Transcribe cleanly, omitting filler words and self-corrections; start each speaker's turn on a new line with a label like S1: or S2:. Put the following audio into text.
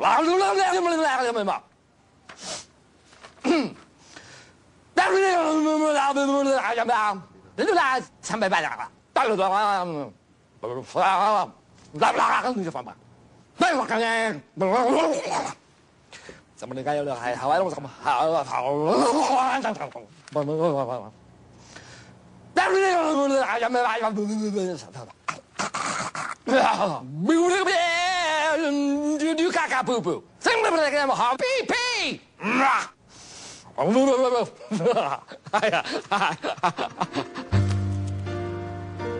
S1: 怎么的？该有的还好，怎么好？你嘎嘎布布，怎么不那个好屁屁？哎呀！